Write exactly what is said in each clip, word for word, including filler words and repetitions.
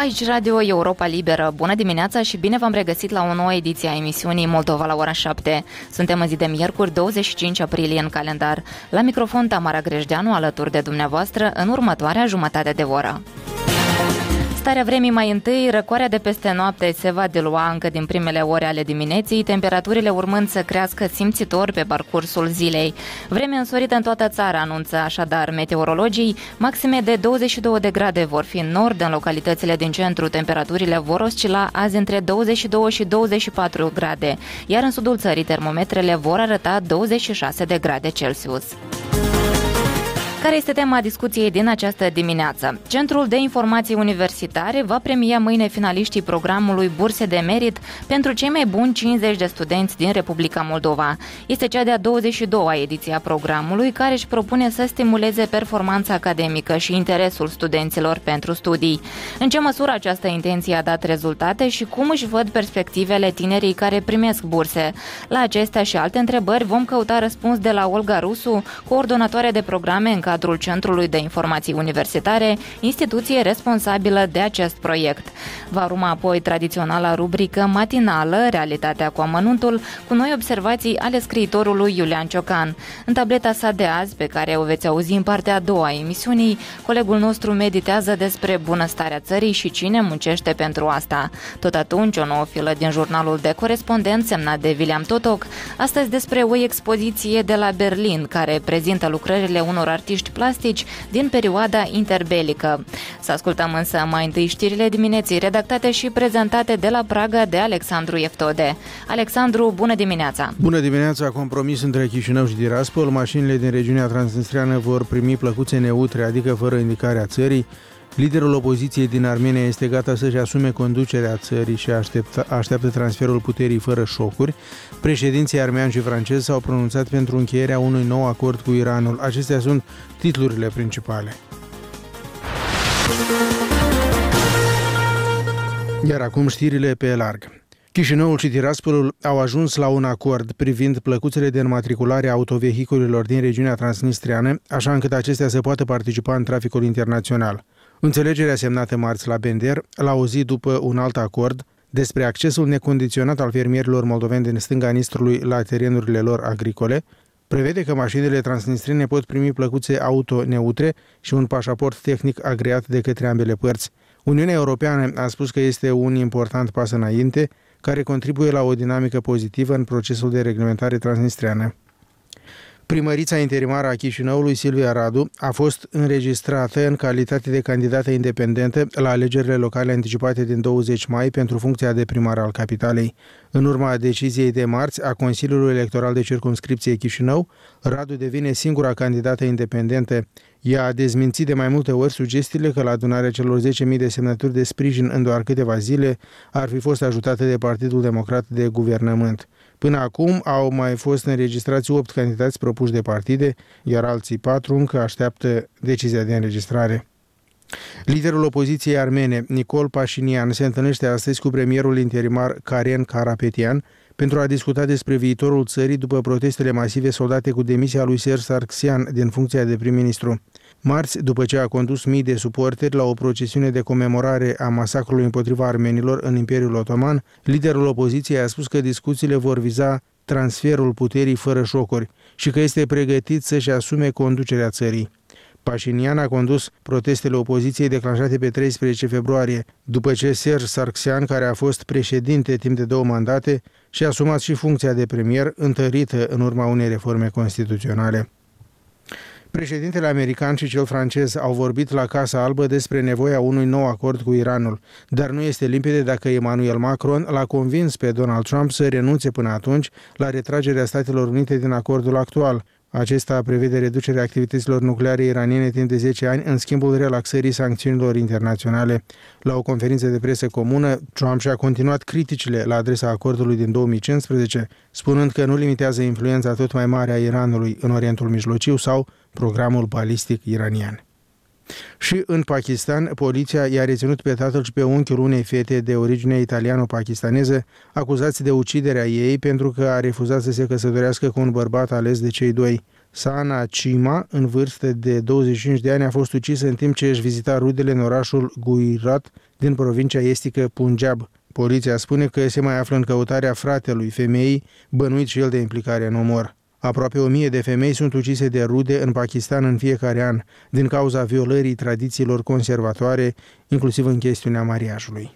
Aici Radio Europa Liberă. Bună dimineața și bine v-am regăsit la o nouă ediție a emisiunii Moldova la ora șapte. Suntem în zi de miercuri, douăzeci și cinci aprilie în calendar. La microfon Tamara Grejdeanu, alături de dumneavoastră în următoarea jumătate de oră. Starea vremii mai întâi, răcoarea de peste noapte se va dilua încă din primele ore ale dimineții, temperaturile urmând să crească simțitor pe parcursul zilei. Vreme însorită în toată țara, anunță așadar meteorologii. Maxime de douăzeci și două de grade vor fi în nord, în localitățile din centru temperaturile vor oscila azi între douăzeci și doi și douăzeci și patru grade, iar în sudul țării termometrele vor arăta douăzeci și șase de grade Celsius. Care este tema discuției din această dimineață? Centrul de Informații Universitare va premia mâine finaliștii programului Burse de Merit pentru cei mai buni cincizeci de studenți din Republica Moldova. Este cea de-a douăzeci și doua ediție a programului, care își propune să stimuleze performanța academică și interesul studenților pentru studii. În ce măsură această intenție a dat rezultate și cum își văd perspectivele tinerii care primesc burse? La acestea și alte întrebări vom căuta răspuns de la Olga Rusu, coordonatoare de programe în cadrul Centrului de Informații Universitare, instituție responsabilă de acest proiect. Va urma apoi tradiționala rubrică matinală, Realitatea cu amănuntul, cu noi observații ale scriitorului Iulian Ciocan. În tableta sa de azi, pe care o veți auzi în partea a doua a emisiunii, colegul nostru meditează despre bunăstarea țării și cine muncește pentru asta. Tot atunci, o nouă filă din jurnalul de corespondent semnat de William Totoc, astăzi despre o expoziție de la Berlin, care prezintă lucrările unor artiști plastici din perioada interbelică. Să ascultăm însă mai întâi știrile dimineții, redactate și prezentate de la Praga de Alexandru Eftode. Alexandru, bună dimineața! Bună dimineața! Compromis între Chișinău și Tiraspol, mașinile din regiunea transnistreană vor primi plăcuțe neutre, adică fără indicarea țării. Liderul opoziției din Armenia este gata să-și asume conducerea țării și așteaptă, așteaptă transferul puterii fără șocuri. Președinții armean și francez s-au pronunțat pentru încheierea unui nou acord cu Iranul. Acestea sunt titlurile principale. Iar acum știrile pe larg. Chișinăul și Tiraspolul au ajuns la un acord privind plăcuțele de înmatriculare a autovehiculelor din regiunea transnistreană, așa încât acestea să poată participa în traficul internațional. Înțelegerea semnată marți la Bender, la o zi după un alt acord despre accesul necondiționat al fermierilor moldoveni din stânga Nistrului la terenurile lor agricole, prevede că mașinile transnistrene pot primi plăcuțe auto neutre și un pașaport tehnic agreat de către ambele părți. Uniunea Europeană a spus că este un important pas înainte, care contribuie la o dinamică pozitivă în procesul de reglementare transnistreană. Primărița interimară a Chișinăului, Silvia Radu, a fost înregistrată în calitate de candidată independentă la alegerile locale anticipate din douăzeci mai pentru funcția de primar al capitalei. În urma deciziei de marți a Consiliului Electoral de Circumscripție Chișinău, Radu devine singura candidată independentă. Ea a dezmințit de mai multe ori sugestiile că la adunarea celor zece mii de semnături de sprijin în doar câteva zile ar fi fost ajutată de Partidul Democrat de Guvernământ. Până acum au mai fost înregistrați opt candidați propuși de partide, iar alții patru încă așteaptă decizia de înregistrare. Liderul opoziției armene, Nicol Pașinian, se întâlnește astăzi cu premierul interimar Karen Karapetian pentru a discuta despre viitorul țării după protestele masive soldate cu demisia lui Serge Sargsyan din funcția de prim-ministru. Marți, după ce a condus mii de suporteri la o procesiune de comemorare a masacrului împotriva armenilor în Imperiul Otoman, liderul opoziției a spus că discuțiile vor viza transferul puterii fără șocuri și că este pregătit să-și asume conducerea țării. Pașinian a condus protestele opoziției declanșate pe treisprezece februarie, după ce Serge Sargsyan, care a fost președinte timp de două mandate, și-a asumat și funcția de premier, întărită în urma unei reforme constituționale. Președintele american și cel francez au vorbit la Casa Albă despre nevoia unui nou acord cu Iranul, dar nu este limpede dacă Emmanuel Macron l-a convins pe Donald Trump să renunțe până atunci la retragerea Statelor Unite din acordul actual. Acesta prevede reducerea activităților nucleare iraniene timp de zece ani în schimbul relaxării sancțiunilor internaționale. La o conferință de presă comună, Trump și-a continuat criticile la adresa acordului din două mii cincisprezece, spunând că nu limitează influența tot mai mare a Iranului în Orientul Mijlociu sau programul balistic iranian. Și în Pakistan, poliția i-a reținut pe tatăl și pe unchiul unei fete de origine italiano-pakistaneză, acuzați de uciderea ei pentru că a refuzat să se căsătorească cu un bărbat ales de cei doi. Sana Cima, în vârstă de douăzeci și cinci de ani, a fost ucisă în timp ce își vizita rudele în orașul Gujarat din provincia estică Punjab. Poliția spune că se mai află în căutarea fratelui femeii, bănuit și el de implicare în omor. Aproape o mie de femei sunt ucise de rude în Pakistan în fiecare an, din cauza violării tradițiilor conservatoare, inclusiv în chestiunea mariajului.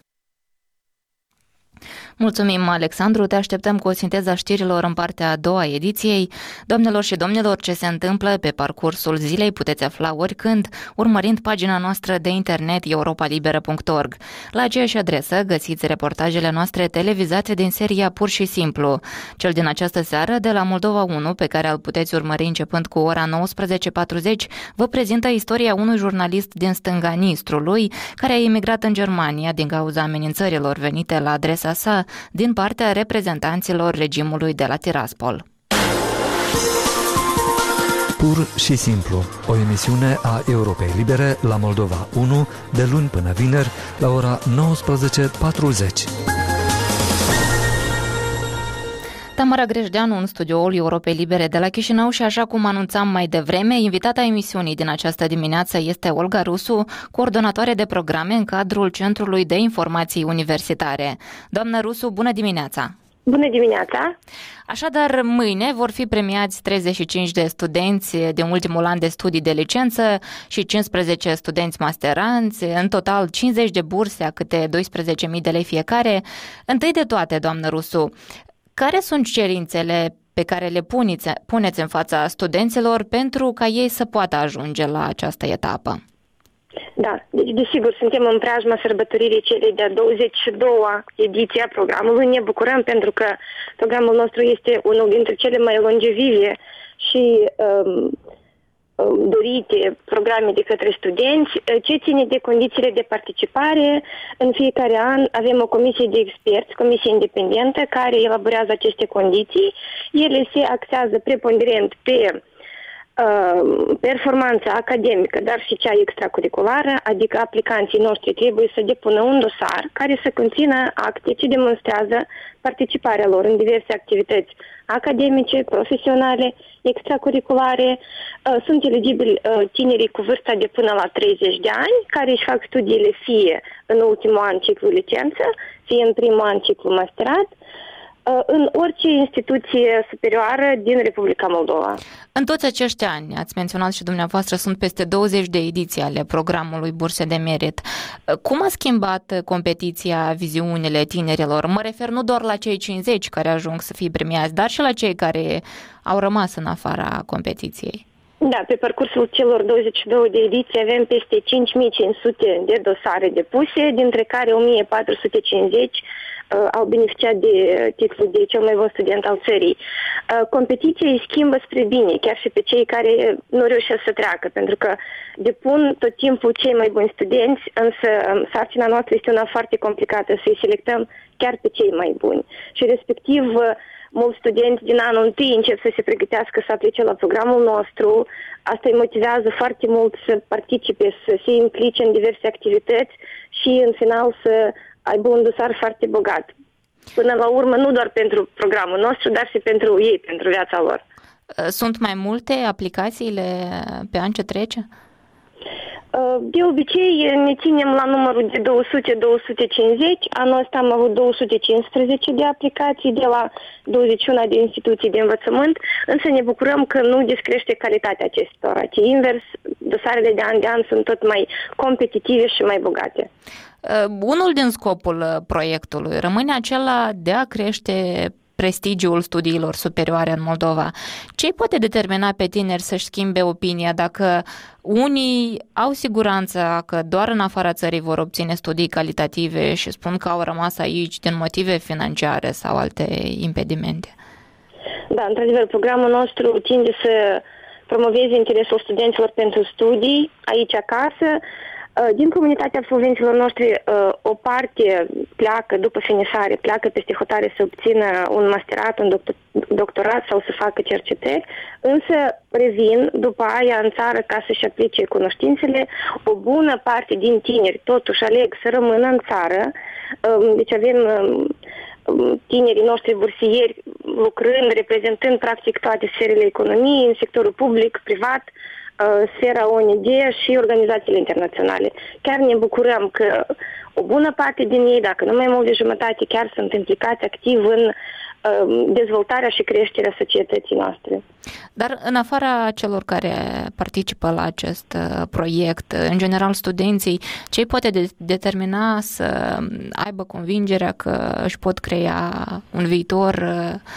Mulțumim, Alexandru, te așteptăm cu o sinteză a știrilor în partea a doua ediției. Doamnelor și domnilor, ce se întâmplă pe parcursul zilei puteți afla oricând, urmărind pagina noastră de internet europa liberă punct org. La aceeași adresă găsiți reportajele noastre televizate din seria Pur și Simplu. Cel din această seară, de la Moldova unu, pe care îl puteți urmări începând cu ora nouăsprezece patruzeci, vă prezintă istoria unui jurnalist din stânga Nistrului, care a emigrat în Germania din cauza amenințărilor venite la adresa sa din partea reprezentanților regimului de la Tiraspol. Pur și Simplu, o emisiune a Europei Libere la Moldova unu, de luni până vineri, la ora nouăsprezece patruzeci. Tamara Grejdeanu în studioul Europei Libere de la Chișinău și, așa cum anunțam mai devreme, invitata emisiunii din această dimineață este Olga Rusu, coordonatoare de programe în cadrul Centrului de Informații Universitare. Doamnă Rusu, bună dimineața! Bună dimineața! Așadar, mâine vor fi premiați treizeci și cinci de studenți din ultimul an de studii de licență și cincisprezece studenți masteranți, în total cincizeci de burse a câte doisprezece mii de lei fiecare. Întâi de toate, doamnă Rusu, care sunt cerințele pe care le puneți, puneți în fața studenților pentru ca ei să poată ajunge la această etapă? Da, deci desigur suntem în preajma sărbătoririi celei de-a douăzeci și doua ediție a programului. Ne bucurăm pentru că programul nostru este unul dintre cele mai longevive și um, dorite programe de către studenți. Ce ține de condițiile de participare, în fiecare an avem o comisie de experți, comisie independentă, care elaborează aceste condiții. Ele se axează preponderent pe uh, performanța academică, dar și cea extracurriculară, adică aplicanții noștri trebuie să depună un dosar care să conțină acte ce demonstrează participarea lor în diverse activități academice, profesionale, extracurriculare. Sunt eligibili tinerii cu vârsta de până la treizeci de ani, care își fac studiile fie în ultimul an ciclu licență, fie în primul an ciclu masterat, în orice instituție superioară din Republica Moldova. În toți acești ani, ați menționat și dumneavoastră, sunt peste douăzeci de ediții ale programului Burse de Merit. Cum a schimbat competiția viziunile tinerilor? Mă refer nu doar la cei cincizeci care ajung să fie premiați, dar și la cei care au rămas în afara competiției. Da, pe parcursul celor douăzeci și două de ediții avem peste cinci mii cinci sute de dosare depuse, dintre care o mie patru sute cincizeci uh, au beneficiat de titlul de cel mai bun student al țării. Uh, competiția îi schimbă spre bine, chiar și pe cei care nu reușesc să treacă, pentru că depun tot timpul cei mai buni studenți, însă sarcina noastră este una foarte complicată, să-i selectăm chiar pe cei mai buni. Și respectiv, uh, mulți studenți din anul întâi încep să se pregătească să aplice la programul nostru. Asta îi motivează foarte mult să participe, să se implice în diverse activități și în final să aibă un dosar foarte bogat. Până la urmă, nu doar pentru programul nostru, dar și pentru ei, pentru viața lor. Sunt mai multe aplicațiile pe an ce trece? De obicei ne ținem la numărul de două sute - două sute cincizeci. Anul ăsta am avut două sute cincisprezece de aplicații de la douăzeci și unu de instituții de învățământ, însă ne bucurăm că nu descrește calitatea acestora, ci invers, dosarele de an de an sunt tot mai competitive și mai bogate. Unul din scopul proiectului rămâne acela de a crește prestigiul studiilor superioare în Moldova. Ce îi poate determina pe tineri să-și schimbe opinia dacă unii au siguranța că doar în afara țării vor obține studii calitative și spun că au rămas aici din motive financiare sau alte impedimente? Da, într-adevăr, programul nostru tinde să promoveze interesul studenților pentru studii aici acasă. Din comunitatea absolvenților noștri, o parte pleacă după finisare, pleacă peste hotare să obțină un masterat, un doctorat sau să facă cercetări, însă revin după aia în țară ca să-și aplice cunoștințele. O bună parte din tineri totuși aleg să rămână în țară, deci avem tinerii noștri bursieri lucrând, reprezentând practic toate sferele economiei, în sectorul public, privat, sfera O N G și organizațiile internaționale. Chiar ne bucurăm că o bună parte din ei, dacă nu mai mult de jumătate, chiar sunt implicați activ în dezvoltarea și creșterea societății noastre. Dar în afara celor care participă la acest proiect, în general studenții, ce îi poate de- determina să aibă convingerea că își pot crea un viitor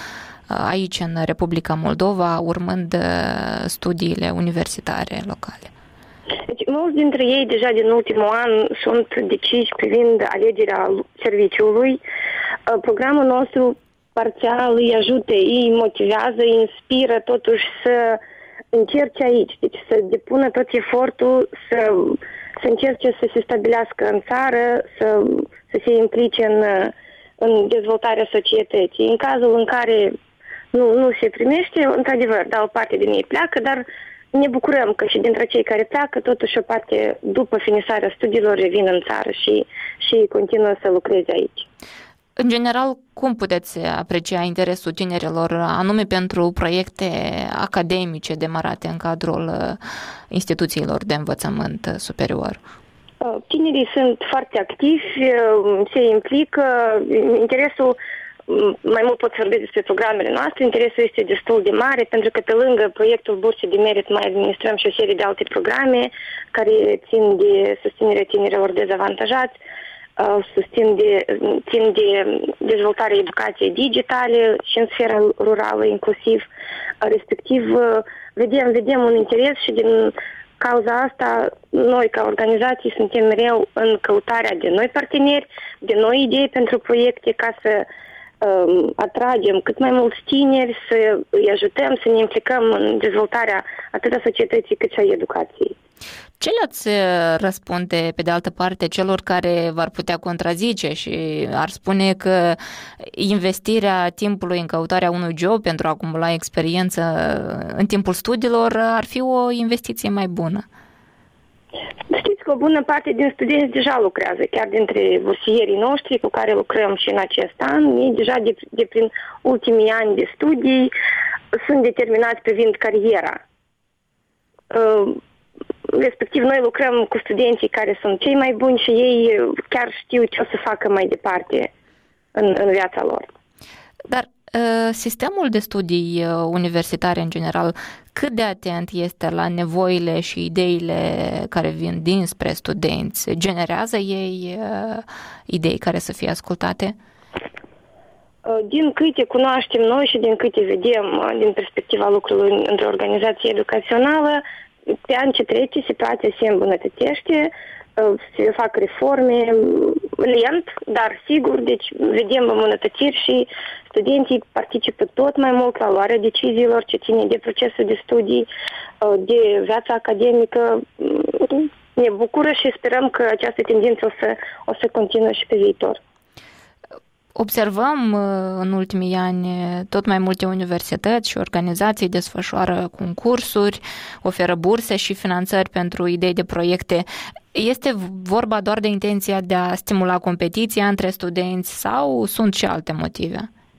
aici în Republica Moldova, urmând studiile universitare locale? Deci, mulți dintre ei deja din ultimul an sunt deciși privind alegerea serviciului. Programul nostru parțial îi ajută, îi motivează, îi inspiră totuși să încerce aici, deci să depună tot efortul, să, să încerce să se stabilească în țară, să, să se implice în, în dezvoltarea societății. În cazul în care nu, nu se primește, într-adevăr, da, o parte din ei pleacă, dar ne bucurăm că și dintre cei care pleacă, totuși o parte, după finisarea studiilor, revin în țară și, și continuă să lucreze aici. În general, cum puteți aprecia interesul tinerilor anume pentru proiecte academice demarate în cadrul instituțiilor de învățământ superior? Tinerii sunt foarte activi, se implică, interesul, mai mult pot să vorbesc despre programele noastre, interesul este destul de mare, pentru că pe lângă proiectul Burse de Merit mai administrăm și o serie de alte programe care țin de susținerea tinerilor dezavantajați, susțin de, țin de dezvoltarea educației digitale și în sfera rurală inclusiv, respectiv vedem, vedem un interes și din cauza asta noi ca organizații suntem mereu în căutarea de noi parteneri, de noi idei pentru proiecte ca să um, atragem cât mai mulți tineri, să îi ajutăm, să ne implicăm în dezvoltarea atât a societății cât și a educației. Ce le-ați răspunde, pe de altă parte, celor care v-ar putea contrazice și ar spune că investirea timpului în căutarea unui job pentru a acumula experiență în timpul studiilor ar fi o investiție mai bună? Știți că o bună parte din studenți deja lucrează, chiar dintre bursierii noștri cu care lucrăm și în acest an. Ei deja de, de prin ultimii ani de studii sunt determinați privind cariera. Uh, Respectiv, noi lucrăm cu studenții care sunt cei mai buni și ei chiar știu ce o să facă mai departe în, în viața lor. Dar sistemul de studii universitare în general, cât de atent este la nevoile și ideile care vin dinspre studenți? Generează ei idei care să fie ascultate? Din câte cunoaștem noi și din câte vedem din perspectiva lucrului într-o organizație educațională, pe an ce trece, situația se îmbunătățește, se fac reforme lent, dar sigur, deci vedem îmbunătățiri și studenții participă tot mai mult la luarea deciziilor ce ține de procesul de studii, de viața academică. Ne bucură și sperăm că această tendință o să, o să continue și pe viitor. Observăm în ultimii ani tot mai multe universități și organizații desfășoară concursuri, oferă burse și finanțări pentru idei de proiecte. Este vorba doar de intenția de a stimula competiția între studenți sau sunt și alte motive?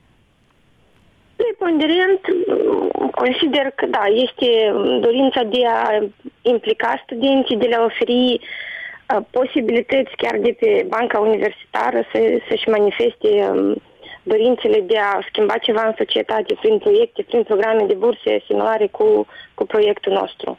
Preponderent, consider că da, este dorința de a implica studenții, de a oferi posibilități chiar de pe banca universitară să, să-și manifeste dorințele de a schimba ceva în societate prin proiecte, prin programe de burse similare cu, cu proiectul nostru.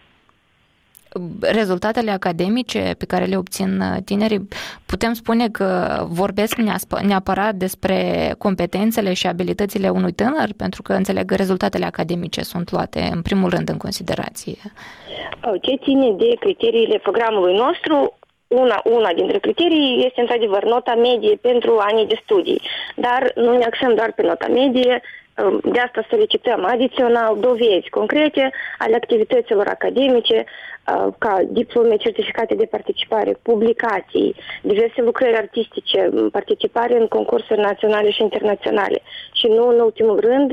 Rezultatele academice pe care le obțin tinerii, putem spune că vorbesc neapărat despre competențele și abilitățile unui tânăr, pentru că, înțeleg, rezultatele academice sunt luate în primul rând în considerație. Ce ține de criteriile programului nostru, Una, una dintre criterii este într-adevăr nota medie pentru anii de studii, dar nu ne axăm doar pe nota medie, de asta solicităm adițional dovezi concrete ale activităților academice, ca diplome, certificate de participare, publicații, diverse lucrări artistice, participare în concursuri naționale și internaționale și nu în ultimul rând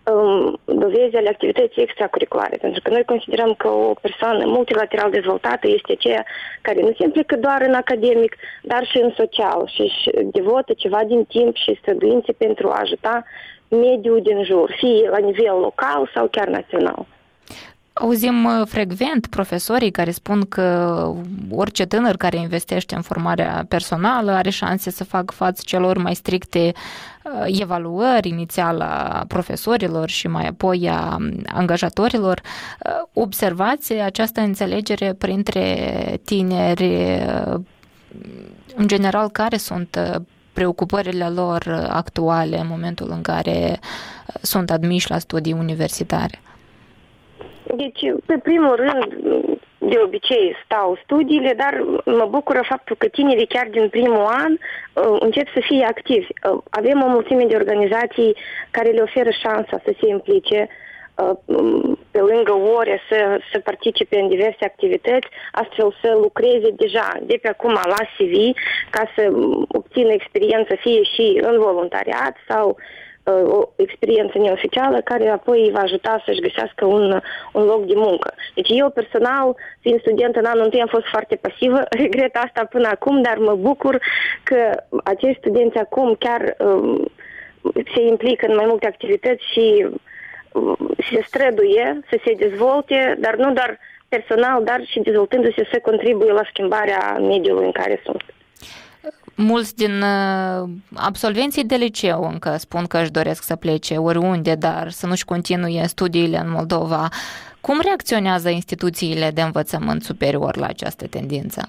um, dovezi ale activității extracurriculare, pentru că noi considerăm că o persoană multilateral dezvoltată este aceea care nu se implică doar în academic, dar și în social și își devotă ceva din timp și străduințe pentru a ajuta mediul din jur, fie la nivel local sau chiar național. Auzim frecvent profesorii care spun că orice tânăr care investește în formarea personală are șanse să facă față celor mai stricte evaluări inițial a profesorilor și mai apoi a angajatorilor. Observați această înțelegere printre tineri, în general, care sunt preocupările lor actuale în momentul în care sunt admiși la studii universitare? Deci, pe primul rând, de obicei stau studiile, dar mă bucură faptul că tinerii chiar din primul an uh, încep să fie activi. Uh, avem o mulțime de organizații care le oferă șansa să se implice uh, pe lângă ore, să, să participe în diverse activități, astfel să lucreze deja de pe acum la C V ca să obțină experiență fie și în voluntariat sau o experiență neoficială care apoi va ajuta să-și găsească un, un loc de muncă. Deci eu personal, fiind student în anul întâi, am fost foarte pasivă, regret asta până acum, dar mă bucur că acești studenți acum chiar um, se implică în mai multe activități și um, se străduie să se dezvolte, dar nu doar personal, dar și dezvoltându-se să contribuie la schimbarea mediului în care sunt. Mulți din uh, absolvenții de liceu încă spun că își doresc să plece oriunde, dar să nu-și continue studiile în Moldova. Cum reacționează instituțiile de învățământ superior la această tendință?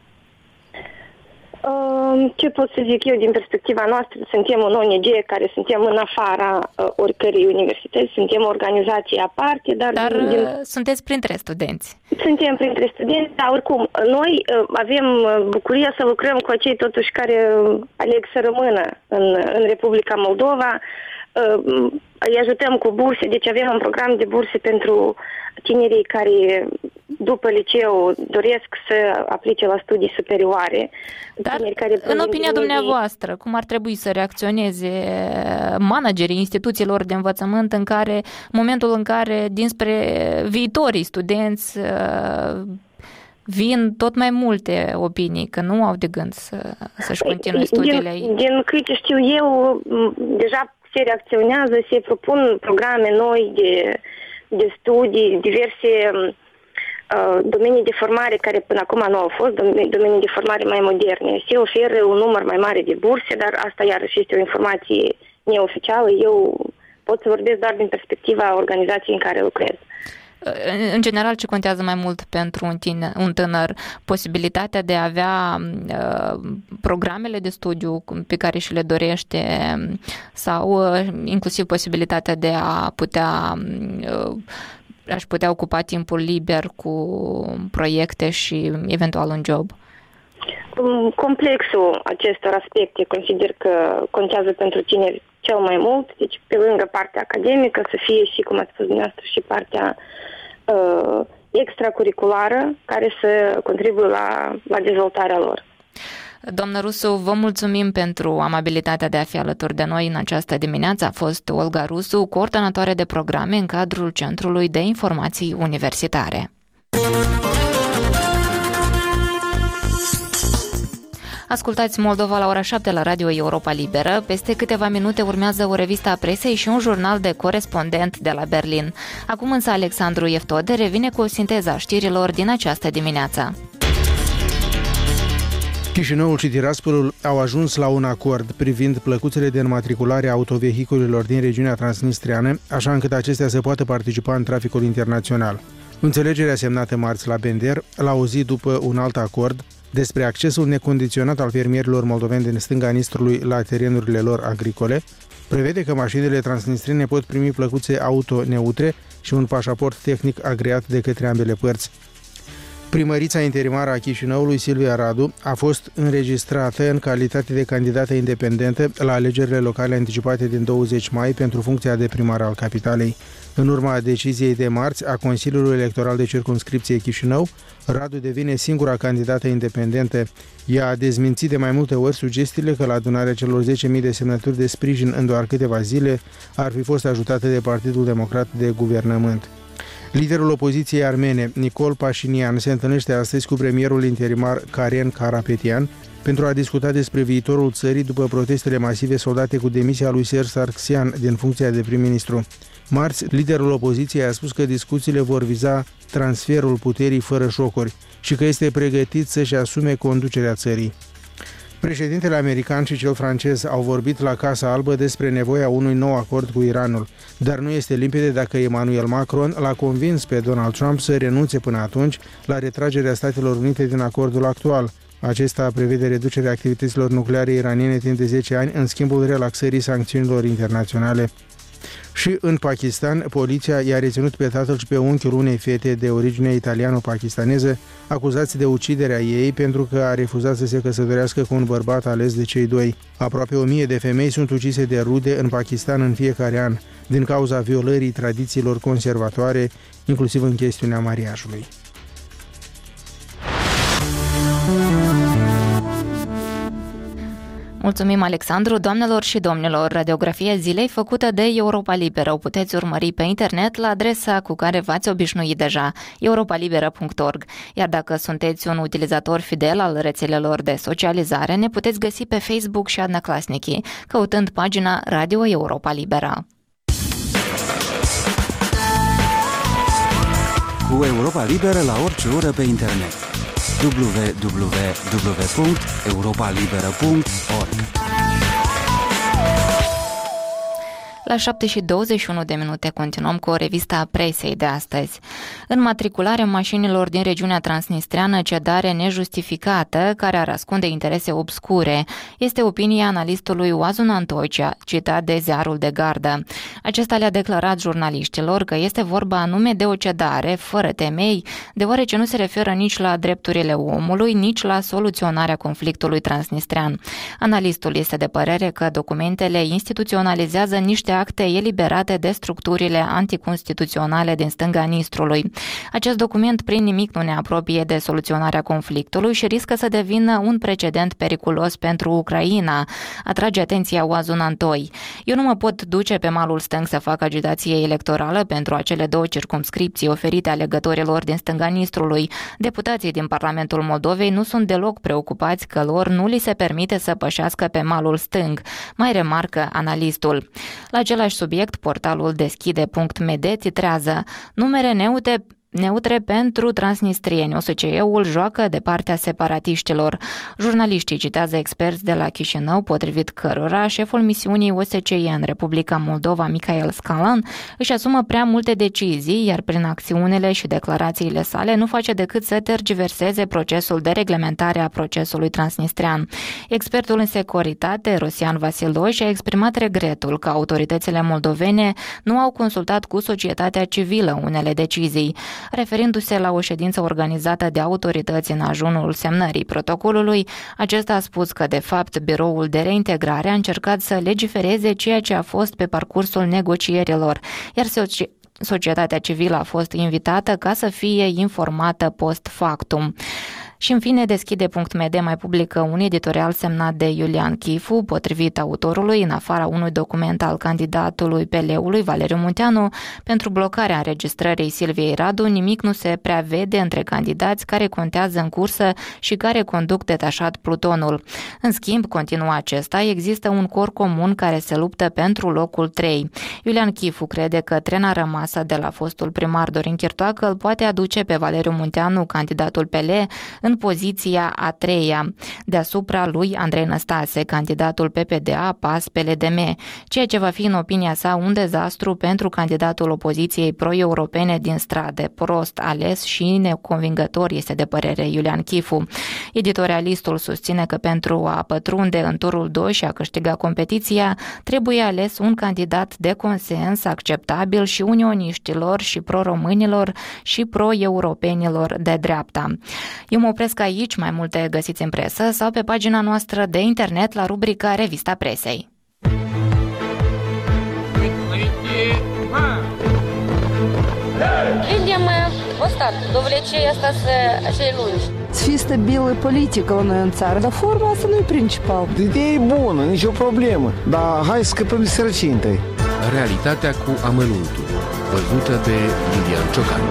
Ce pot să zic eu din perspectiva noastră? Suntem un O N G care suntem în afara uh, oricărei universități, suntem o organizație aparte, dar... Dar din, din... sunteți printre studenți. Suntem printre studenți, dar oricum, noi uh, avem bucuria să lucrăm cu acei totuși care uh, aleg să rămână în, în Republica Moldova. Uh, îi ajutăm cu burse, deci avem un program de burse pentru tinerii care după liceu doresc să aplice la studii superioare. Dar care în opinia dumneavoastră, cum ar trebui să reacționeze managerii instituțiilor de învățământ în care, în momentul în care dinspre viitorii studenți vin tot mai multe opinii că nu au de gând să, să-și continue studiile aici? Din, din câte știu eu, deja se reacționează, se propun programe noi de, de studii, diverse uh, domenii de formare care până acum nu au fost, domenii de formare mai moderne. Se oferă un număr mai mare de burse, dar asta iarăși este o informație neoficială. Eu pot să vorbesc doar din perspectiva organizației în care lucrez. În general, ce contează mai mult pentru un, tine, un tânăr? Posibilitatea de a avea uh, programele de studiu pe care și le dorește sau uh, inclusiv posibilitatea de a putea uh, aș putea ocupa timpul liber cu proiecte și eventual un job? Complexul acestor aspecte consider că contează pentru tineri cel mai mult, deci pe lângă partea academică să fie și, cum ați spus dumneavoastră, și partea uh, extracurriculară care să contribuie la, la dezvoltarea lor. Doamnă Rusu, vă mulțumim pentru amabilitatea de a fi alături de noi în această dimineață. A fost Olga Rusu, coordonatoare de programe în cadrul Centrului de Informații Universitare. Ascultați Moldova la ora șapte la Radio Europa Liberă. Peste câteva minute urmează o revistă a presei și un jurnal de corespondent de la Berlin. Acum însă Alexandru Eftode revine cu o sinteză a știrilor din această dimineață. Chișinăul și Tiraspolul au ajuns la un acord privind plăcuțele de înmatriculare a autovehiculelor din regiunea transnistriană, așa încât acestea să poată participa în traficul internațional. Înțelegerea semnată marți la Bender, la o zi după un alt acord, despre accesul necondiționat al fermierilor moldoveni din stânga Nistrului la terenurile lor agricole, prevede că mașinile transnistrine pot primi plăcuțe auto neutre și un pașaport tehnic agreat de către ambele părți. Primărița interimară a Chișinăului, Silvia Radu, a fost înregistrată în calitate de candidată independentă la alegerile locale anticipate din douăzeci mai pentru funcția de primar al capitalei. În urma deciziei de marți a Consiliului Electoral de Circumscripție Chișinău, Radu devine singura candidată independentă. Ea a dezmințit de mai multe ori sugestiile că la adunarea celor zece mii de semnături de sprijin în doar câteva zile ar fi fost ajutată de Partidul Democrat de Guvernământ. Liderul opoziției armene, Nicol Pașinian, se întâlnește astăzi cu premierul interimar Karen Karapetian pentru a discuta despre viitorul țării după protestele masive soldate cu demisia lui Serge Sargsyan din funcția de prim-ministru. Marți, liderul opoziției a spus că discuțiile vor viza transferul puterii fără șocuri și că este pregătit să-și asume conducerea țării. Președintele american și cel francez au vorbit la Casa Albă despre nevoia unui nou acord cu Iranul, dar nu este limpede dacă Emmanuel Macron l-a convins pe Donald Trump să renunțe până atunci la retragerea Statelor Unite din acordul actual. Acesta prevede reducerea activităților nucleare iraniene timp de zece ani în schimbul relaxării sancțiunilor internaționale. Și în Pakistan, poliția i-a reținut pe tatăl și pe unchiul unei fete de origine italiano-pakistaneză, acuzați de uciderea ei pentru că a refuzat să se căsătorească cu un bărbat ales de cei doi. Aproape o mie de femei sunt ucise de rude în Pakistan în fiecare an, din cauza violării tradițiilor conservatoare, inclusiv în chestiunea mariajului. Mulțumim, Alexandru. Doamnelor și domnilor, radiografia zilei făcută de Europa Liberă o puteți urmări pe internet la adresa cu care v-ați obișnuit deja, europa liberă punct org. Iar dacă sunteți un utilizator fidel al rețelelor de socializare, ne puteți găsi pe Facebook și Adnăclasnici, căutând pagina Radio Europa Liberă. Cu Europa Liberă la orice oră pe internet. w w w punct europa liberă punct org. La șapte și douăzeci și unu de minute continuăm cu o revistă a presei de astăzi. Înmatricularea mașinilor din regiunea transnistreană, cedare nejustificată, care ar ascunde interese obscure, este opinia analistului Oazun Antoicea, citat de Ziarul de Gardă. Acesta le-a declarat jurnaliștilor că este vorba anume de o cedare fără temei, deoarece nu se referă nici la drepturile omului, nici la soluționarea conflictului transnistrean. Analistul este de părere că documentele instituționalizează niște acte eliberate de structurile anticonstituționale din stânga Nistrului. Acest document prin nimic nu ne apropie de soluționarea conflictului și riscă să devină un precedent periculos pentru Ucraina, atrage atenția Oazun Antoi. Eu nu mă pot duce pe malul stâng să fac agitație electorală pentru acele două circumscripții oferite alegătorilor din stânga Nistrului. Deputații din Parlamentul Moldovei nu sunt deloc preocupați că lor nu li se permite să pășească pe malul stâng, mai remarcă analistul. La același subiect, portalul deschide punct m d titrează numere neutre neutre pentru transnistrieni. O S C E-ul joacă de partea separatiștilor. Jurnaliștii citează experți de la Chișinău, potrivit cărora șeful misiunii O S C E în Republica Moldova, Michael Scalan, își asumă prea multe decizii, iar prin acțiunile și declarațiile sale nu face decât să tergiverseze procesul de reglementare a procesului transnistrian. Expertul în securitate, Rosian Vasiloș, a exprimat regretul că autoritățile moldovene nu au consultat cu societatea civilă unele decizii. Referindu-se la o ședință organizată de autorități în ajunul semnării protocolului, acesta a spus că, de fapt, biroul de reintegrare a încercat să legifereze ceea ce a fost pe parcursul negocierilor, iar societatea civilă a fost invitată ca să fie informată post factum. Și în fine, deschide punct m d mai publică un editorial semnat de Iulian Chifu, potrivit autorului, în afara unui document al candidatului P L-ului, Valeriu Munteanu, pentru blocarea înregistrării Silviei Radu, nimic nu se prea vede între candidați care contează în cursă și care conduc detașat plutonul. În schimb, continuă acesta, există un cor comun care se luptă pentru locul trei. Iulian Chifu crede că trena rămasă de la fostul primar Dorin Chirtoacă îl poate aduce pe Valeriu Munteanu, candidatul P L, în poziția a treia, deasupra lui Andrei Năstase, candidatul P P D A, P A S, P L D M, ceea ce va fi în opinia sa un dezastru pentru candidatul opoziției pro-europene din Strade, prost ales și neconvingător, este de părere Iulian Chifu. Editorialistul susține că pentru a pătrunde în turul doi și a câștiga competiția, trebuie ales un candidat de consens acceptabil și unioniștilor și pro-românilor și pro-europenilor de dreapta. Eu mă opresc aici, mai multe găsiți în presă sau pe pagina noastră de internet la rubrica Revista Presei. Видим ăsta, довлече asta să acei lungi. Să fie stabilă politică la noi în țară, dar forma asta nu e principal. Ideea e bună, nicio problemă, dar hai să scăpăm de sărăcie întâi. Realitatea cu amănuntul, văzută de Lilian Ciocan.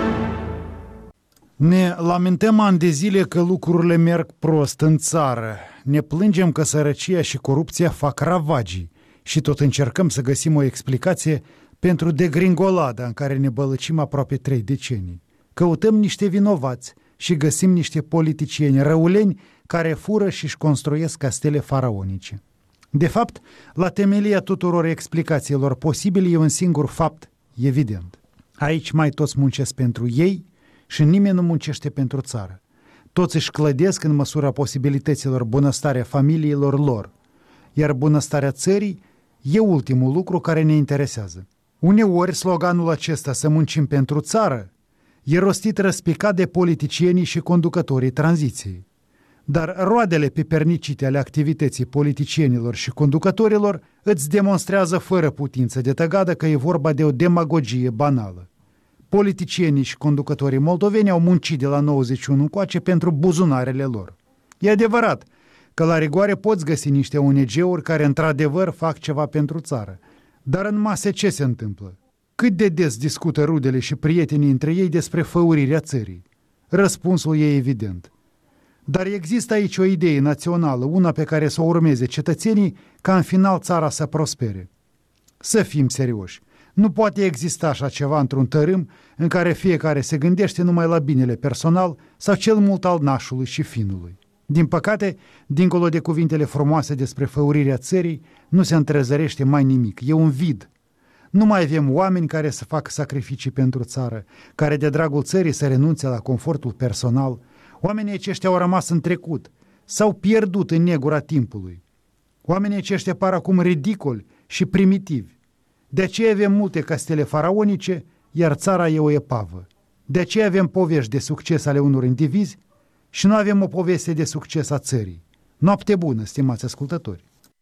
Ne lamentăm ani de zile că lucrurile merg prost în țară. Ne plângem că sărăcia și corupția fac ravagii și tot încercăm să găsim o explicație pentru degringolada în care ne bălăcim aproape trei decenii. Căutăm niște vinovați și găsim niște politicieni răuleni care fură și își construiesc castele faraonice. De fapt, la temelia tuturor explicațiilor posibile e un singur fapt evident. Aici mai toți muncesc pentru ei și nimeni nu muncește pentru țară. Toți își clădesc în măsura posibilităților bunăstarea familiilor lor, iar bunăstarea țării e ultimul lucru care ne interesează. Uneori sloganul acesta, să muncim pentru țară, e rostit răspicat de politicienii și conducătorii tranziției. Dar roadele pipernicite ale activității politicienilor și conducătorilor îți demonstrează fără putință de tăgadă că e vorba de o demagogie banală. Politicienii și conducătorii moldoveni au muncit de la nouăzeci și unu încoace pentru buzunarele lor. E adevărat că la rigoare poți găsi niște O N G-uri care într-adevăr fac ceva pentru țară. Dar în masă ce se întâmplă? Cât de des discută rudele și prietenii între ei despre făurirea țării? Răspunsul e evident. Dar există aici o idee națională, una pe care să o urmeze cetățenii, ca în final țara să prospere. Să fim serioși. Nu poate exista așa ceva într-un tărâm în care fiecare se gândește numai la binele personal sau cel mult al nașului și finului. Din păcate, dincolo de cuvintele frumoase despre făurirea țării, nu se întrezărește mai nimic. E un vid. Nu mai avem oameni care să facă sacrificii pentru țară, care de dragul țării să renunțe la confortul personal. Oamenii aceștia au rămas în trecut, s-au pierdut în negura timpului. Oamenii aceștia par acum ridicoli și primitivi. De aceea avem multe castele faraonice, iar țara e o epavă. De aceea avem povești de succes ale unor indivizi și nu avem o poveste de succes a țării. Noapte bună, stimați ascultători!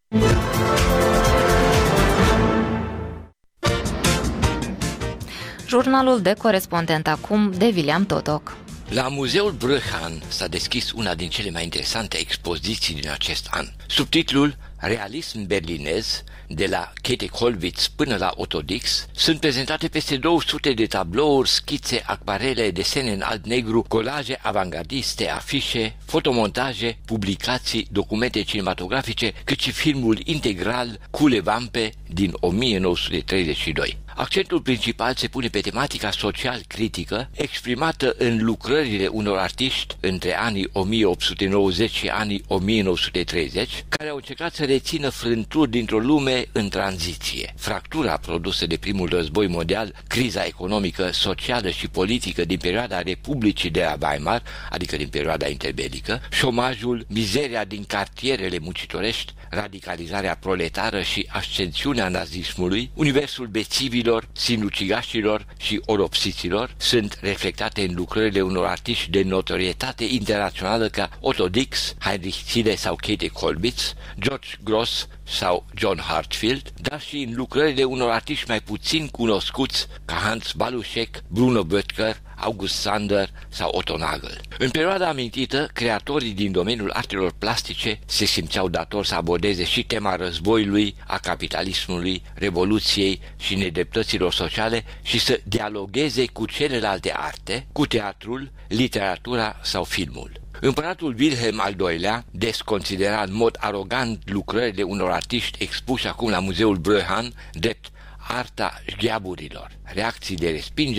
Jurnalul de corespondent acum de William Totoc. La Muzeul Brăhan s-a deschis una din cele mai interesante expoziții din acest an. Subtitlul Realism berlinez, de la Käthe Kollwitz până la Otto Dix, sunt prezentate peste două sute de tablouri, schițe, acvarele, desene în alb-negru, colaje avangardiste, afișe, fotomontaje, publicații, documente cinematografice, cât și filmul integral Cule Vampe din o mie nouă sute treizeci și doi. Accentul principal se pune pe tematica social-critică, exprimată în lucrările unor artiști între anii o mie opt sute nouăzeci și anii o mie nouă sute treizeci, care au încercat să rețină frânturi dintr-o lume în tranziție. Fractura produsă de primul război mondial, criza economică, socială și politică din perioada Republicii de la Weimar, adică din perioada interbelică, șomajul, mizeria din cartierele muncitorești, radicalizarea proletară și ascensiunea nazismului, universul bețivilor, sinucigașilor și oropsiților sunt reflectate în lucrările unor artiști de notorietate internațională ca Otto Dix, Heinrich Ziele sau Käthe Kollwitz, George Grosz sau John Hartfield, dar și în lucrările unor artiști mai puțin cunoscuți ca Hans Baluschek, Bruno Böttger, August Sander sau Otto Nagel. În perioada amintită, creatorii din domeniul artelor plastice se simțeau datori să abordeze și tema războiului, a capitalismului, revoluției și nedreptăților sociale și să dialogueze cu celelalte arte, cu teatrul, literatura sau filmul. Împăratul Wilhelm al doilea desconsidera în mod arogant lucrările unor artiști expuși acum la Muzeul Brăhan drept arta șgheaburilor, reacții de respingere,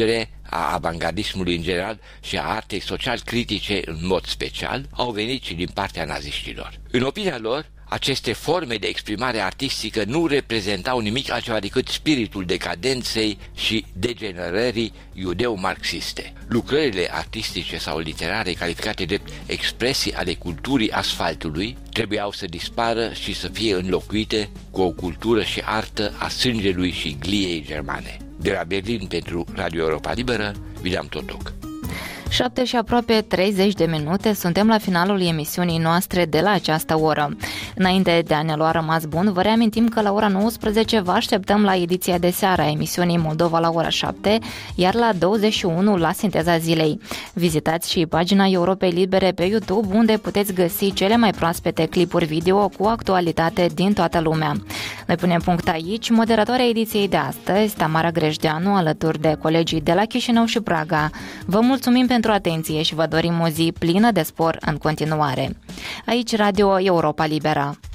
a avangardismului în general și a artei social critice în mod special, au venit și din partea naziștilor. În opinia lor, aceste forme de exprimare artistică nu reprezentau nimic altceva decât spiritul decadenței și degenerării iudeo-marxiste. Lucrările artistice sau literare calificate drept expresii ale culturii asfaltului trebuiau să dispară și să fie înlocuite cu o cultură și artă a sângelui și gliei germane. De la Berlin pentru Radio Europa Liberă, William Totoc. șapte și aproape treizeci de minute, suntem la finalul emisiunii noastre de la această oră. Înainte de a ne lua rămas bun, vă reamintim că la ora nouăsprezece vă așteptăm la ediția de seară a emisiunii Moldova la ora șapte, iar la douăzeci și unu la Sinteza Zilei. Vizitați și pagina Europei Libere pe YouTube, unde puteți găsi cele mai proaspete clipuri video cu actualitate din toată lumea. Noi punem punct aici. Moderatoarea ediției de astăzi, Tamara Grejdeanu, alături de colegii de la Chișinău și Praga. Vă mulțumim pentru atenție și vă dorim o zi plină de spor în continuare. Aici Radio Europa Liberă.